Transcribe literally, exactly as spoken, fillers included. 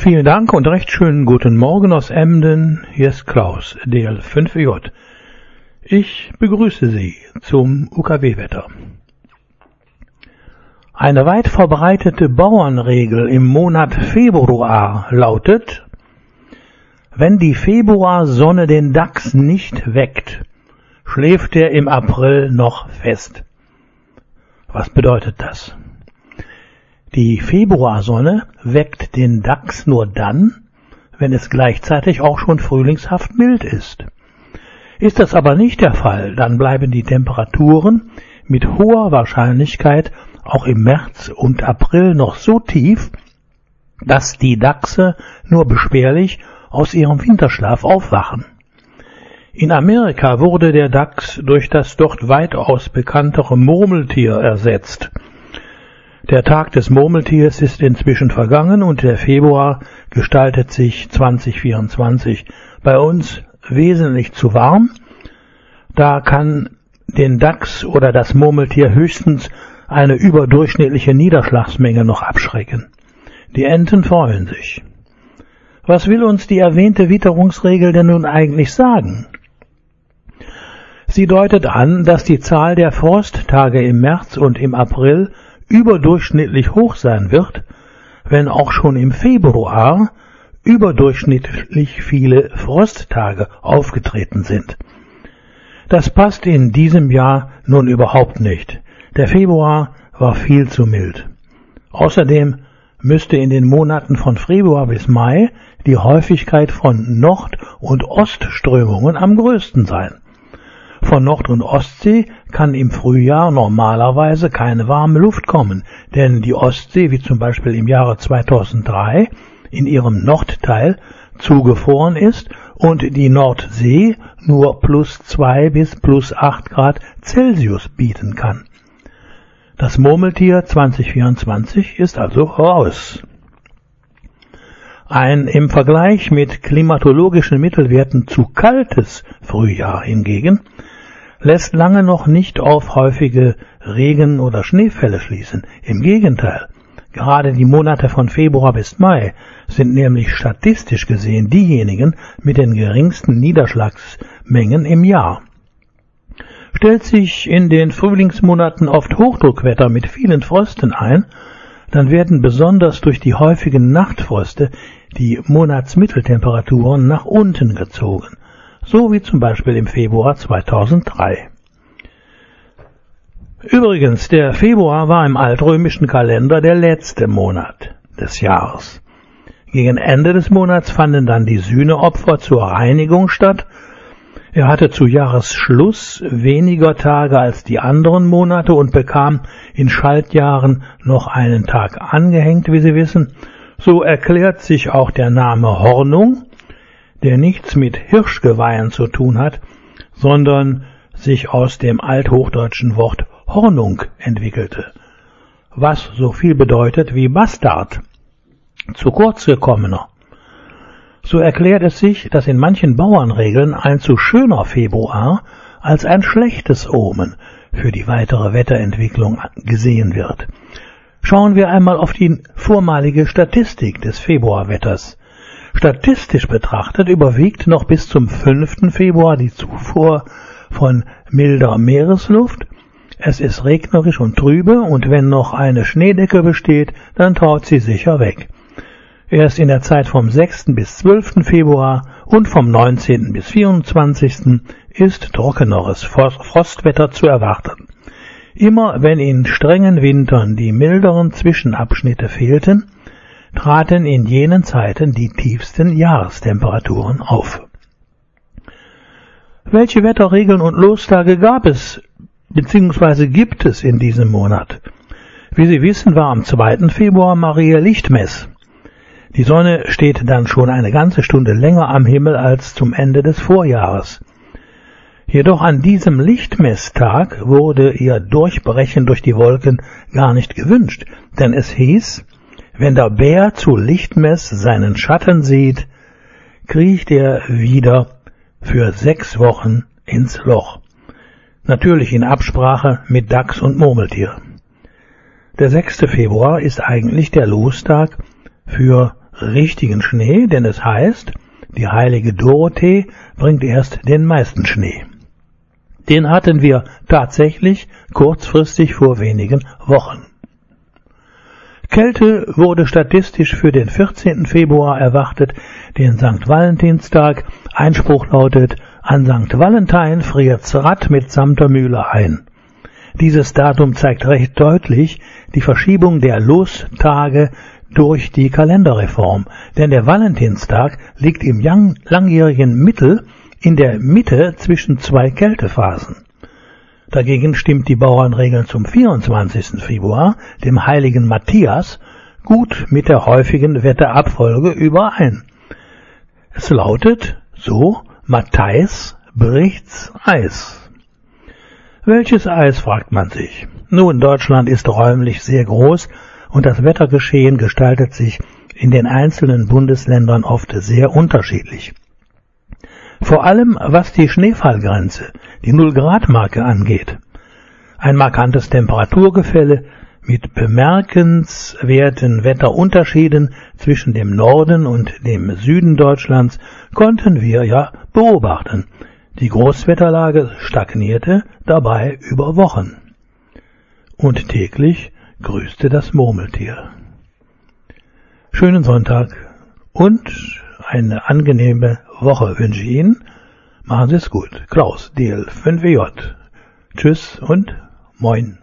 Vielen Dank und recht schönen guten Morgen aus Emden. Hier ist Klaus, D L fünf J. Ich begrüße Sie zum U K W-Wetter. Eine weit verbreitete Bauernregel im Monat Februar lautet: Wenn die Februarsonne den Dachs nicht weckt, schläft er im April noch fest. Was bedeutet das? Die Februarsonne weckt den Dachs nur dann, wenn es gleichzeitig auch schon frühlingshaft mild ist. Ist das aber nicht der Fall, dann bleiben die Temperaturen mit hoher Wahrscheinlichkeit auch im März und April noch so tief, dass die Dachse nur beschwerlich aus ihrem Winterschlaf aufwachen. In Amerika wurde der Dachs durch das dort weitaus bekanntere Murmeltier ersetzt. Der Tag des Murmeltiers ist inzwischen vergangen und der Februar gestaltet sich zwanzig vierundzwanzig bei uns wesentlich zu warm. Da kann den Dachs oder das Murmeltier höchstens eine überdurchschnittliche Niederschlagsmenge noch abschrecken. Die Enten freuen sich. Was will uns die erwähnte Witterungsregel denn nun eigentlich sagen? Sie deutet an, dass die Zahl der Frosttage im März und im April überdurchschnittlich hoch sein wird, wenn auch schon im Februar überdurchschnittlich viele Frosttage aufgetreten sind. Das passt in diesem Jahr nun überhaupt nicht. Der Februar war viel zu mild. Außerdem müsste in den Monaten von Februar bis Mai die Häufigkeit von Nord- und Ostströmungen am größten sein. Von Nord- und Ostsee kann im Frühjahr normalerweise keine warme Luft kommen, denn die Ostsee, wie zum Beispiel im Jahre zweitausenddrei, in ihrem Nordteil zugefroren ist und die Nordsee nur plus zwei bis plus acht Grad Celsius bieten kann. Das Murmeltier zwanzig vierundzwanzig ist also raus. Ein im Vergleich mit klimatologischen Mittelwerten zu kaltes Frühjahr hingegen lässt lange noch nicht auf häufige Regen- oder Schneefälle schließen. Im Gegenteil, gerade die Monate von Februar bis Mai sind nämlich statistisch gesehen diejenigen mit den geringsten Niederschlagsmengen im Jahr. Stellt sich in den Frühlingsmonaten oft Hochdruckwetter mit vielen Frösten ein, dann werden besonders durch die häufigen Nachtfröste die Monatsmitteltemperaturen nach unten gezogen, so wie zum Beispiel im Februar zweitausenddrei. Übrigens, der Februar war im altrömischen Kalender der letzte Monat des Jahres. Gegen Ende des Monats fanden dann die Sühneopfer zur Reinigung statt. Er hatte zu Jahresschluss weniger Tage als die anderen Monate und bekam in Schaltjahren noch einen Tag angehängt, wie Sie wissen. So erklärt sich auch der Name Hornung, der nichts mit Hirschgeweihen zu tun hat, sondern sich aus dem althochdeutschen Wort Hornung entwickelte, was so viel bedeutet wie Bastard, zu kurz gekommener. So erklärt es sich, dass in manchen Bauernregeln ein zu schöner Februar als ein schlechtes Omen für die weitere Wetterentwicklung gesehen wird. Schauen wir einmal auf die vormalige Statistik des Februarwetters. Statistisch betrachtet überwiegt noch bis zum fünften Februar die Zufuhr von milder Meeresluft. Es ist regnerisch und trübe und wenn noch eine Schneedecke besteht, dann taut sie sicher weg. Erst in der Zeit vom sechsten bis zwölften Februar und vom neunzehnten bis vierundzwanzigsten ist trockeneres Frostwetter zu erwarten. Immer wenn in strengen Wintern die milderen Zwischenabschnitte fehlten, traten in jenen Zeiten die tiefsten Jahrestemperaturen auf. Welche Wetterregeln und Lostage gab es bzw. gibt es in diesem Monat? Wie Sie wissen, war am zweiten Februar Maria Lichtmess. Die Sonne steht dann schon eine ganze Stunde länger am Himmel als zum Ende des Vorjahres. Jedoch an diesem Lichtmesstag wurde ihr Durchbrechen durch die Wolken gar nicht gewünscht, denn es hieß, wenn der Bär zu Lichtmess seinen Schatten sieht, kriecht er wieder für sechs Wochen ins Loch. Natürlich in Absprache mit Dachs und Murmeltier. Der sechste Februar ist eigentlich der Lostag für richtigen Schnee, denn es heißt, die heilige Dorothee bringt erst den meisten Schnee. Den hatten wir tatsächlich kurzfristig vor wenigen Wochen. Kälte wurde statistisch für den vierzehnten Februar erwartet, den Sankt Valentinstag. Einspruch lautet, an Sankt Valentin friert's Rad mitsamt der Mühle ein. Dieses Datum zeigt recht deutlich die Verschiebung der Lostage durch die Kalenderreform, denn der Valentinstag liegt im langjährigen Mittel in der Mitte zwischen zwei Kältephasen. Dagegen stimmt die Bauernregel zum vierundzwanzigsten Februar, dem heiligen Matthias, gut mit der häufigen Wetterabfolge überein. Es lautet so, Matthäus bricht's Eis. Welches Eis, fragt man sich. Nun, Deutschland ist räumlich sehr groß und das Wettergeschehen gestaltet sich in den einzelnen Bundesländern oft sehr unterschiedlich. Vor allem was die Schneefallgrenze, die Null-Grad-Marke angeht. Ein markantes Temperaturgefälle mit bemerkenswerten Wetterunterschieden zwischen dem Norden und dem Süden Deutschlands konnten wir ja beobachten. Die Großwetterlage stagnierte dabei über Wochen. Und täglich grüßte das Murmeltier. Schönen Sonntag und eine angenehme Woche wünsche ich Ihnen. Machen Sie es gut. Klaus, D L fünf W J. Tschüss und moin.